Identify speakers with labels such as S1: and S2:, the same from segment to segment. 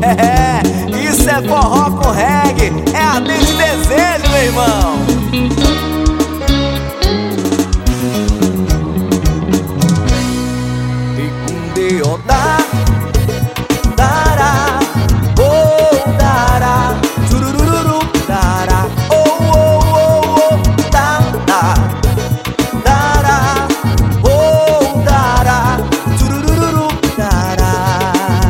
S1: Isso é forró com reggae, é Ardente Desejo, meu irmão. E com Deodá, dará, oh, dará, churururu, dará, oh, oh, oh, oh, dará, dará, oh, dará, churururu, dará.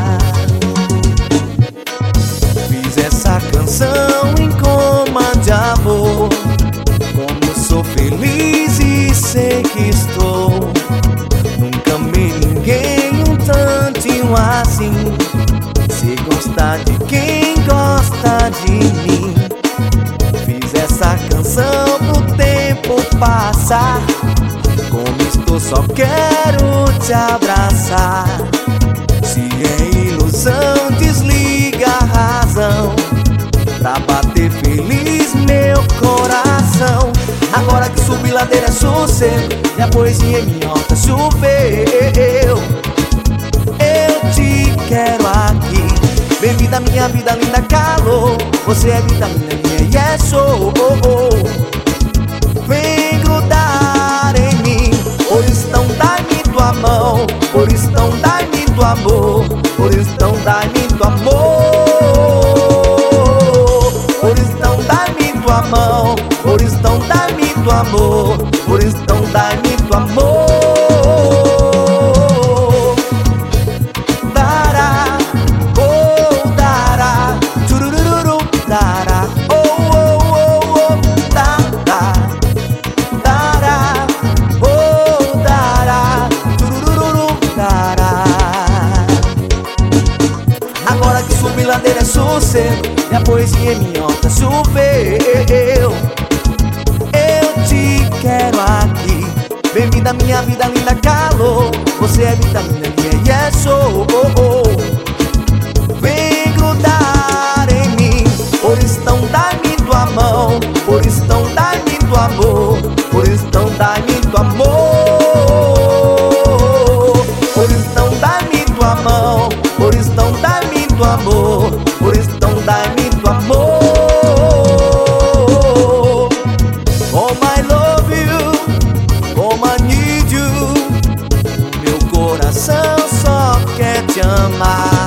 S1: Fiz essa canção em coma de amor, como sou feliz e sei que estou. Nunca amei ninguém um tantinho assim. Se gostar de quem gosta de mim. Fiz essa canção pro tempo passar. Como estou, só quero te abraçar. Se é ilusão, desliga a razão, pra bater feliz meu coração. Agora que subi ladeira é sossego, e a poesia em minha horta choveu. Eu te quero aqui, bem-vinda à minha vida, linda calor. Você é vitamina minha e é show. Vem grudar em mim, por isso então dai-me tua mão, por isso então dai-me tua amor, por isso então dai-me tua amor. Por isso então dai-me tua mão, por isso então dai-me tua amor, por isso então dai-me tua amor. Dará, oh, dará, churururu, dará, oh, oh, oh, oh, dará, dará, oh, dará, churururu, dará. Agora que subi ladeira é sossego, e a poesia em minha horta choveu. Eu te quero aqui, bem-vinda à minha vida, linda calor. Você é vitamina minha e é show. Vem grudar em mim, por isso então dai-me tua mão, por isso então dai-me tua amor, por isso então dai-me tua amor. Por isso então dai-me tua mão, por isso então dai-me tua amor, por isso então dai-me tua amor. Como I love you, como I need you, meu coração só quer te amar.